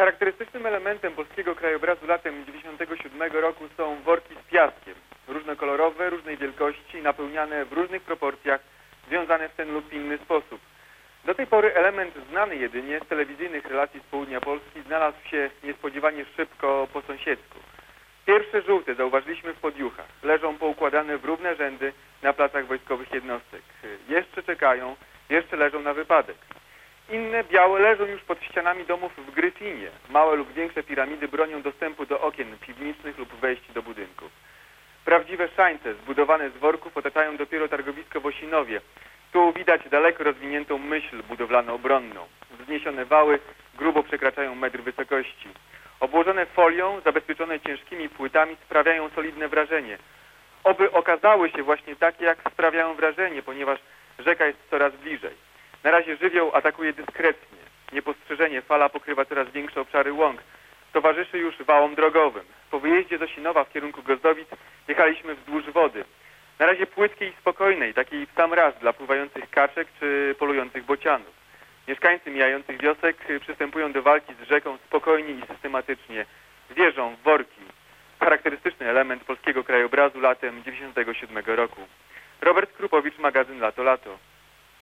Charakterystycznym elementem polskiego krajobrazu latem 1997 roku są worki z piaskiem. Różnokolorowe, różnej wielkości, napełniane w różnych proporcjach, związane w ten lub inny sposób. Do tej pory element znany jedynie z telewizyjnych relacji z południa Polski znalazł się niespodziewanie szybko po sąsiedzku. Pierwsze żółte zauważyliśmy w Podjuchach. Leżą poukładane w równe rzędy na placach wojskowych jednostek. Jeszcze czekają, jeszcze leżą na wypadek. Inne białe leżą już pod ścianami domów w Gryfinie. Małe lub większe piramidy bronią dostępu do okien piwniczych lub wejść do budynków. Prawdziwe szańce zbudowane z worków otaczają dopiero targowisko w Osinowie. Tu widać daleko rozwiniętą myśl budowlano-obronną. Wzniesione wały grubo przekraczają metr wysokości. Obłożone folią, zabezpieczone ciężkimi płytami sprawiają solidne wrażenie. Oby okazały się właśnie takie, jak sprawiają wrażenie, ponieważ rzeka jest coraz bliżej. Na razie żywioł atakuje dyskretnie. Niepostrzeżenie fala pokrywa coraz większe obszary łąk. Towarzyszy już wałom drogowym. Po wyjeździe z Osinowa w kierunku Gozdowic jechaliśmy wzdłuż wody. Na razie płytkiej i spokojnej, takiej w sam raz dla pływających kaczek czy polujących bocianów. Mieszkańcy mijających wiosek przystępują do walki z rzeką spokojnie i systematycznie. Wierzą w worki. Charakterystyczny element polskiego krajobrazu latem 1997 roku. Robert Krupowicz, magazyn Lato Lato.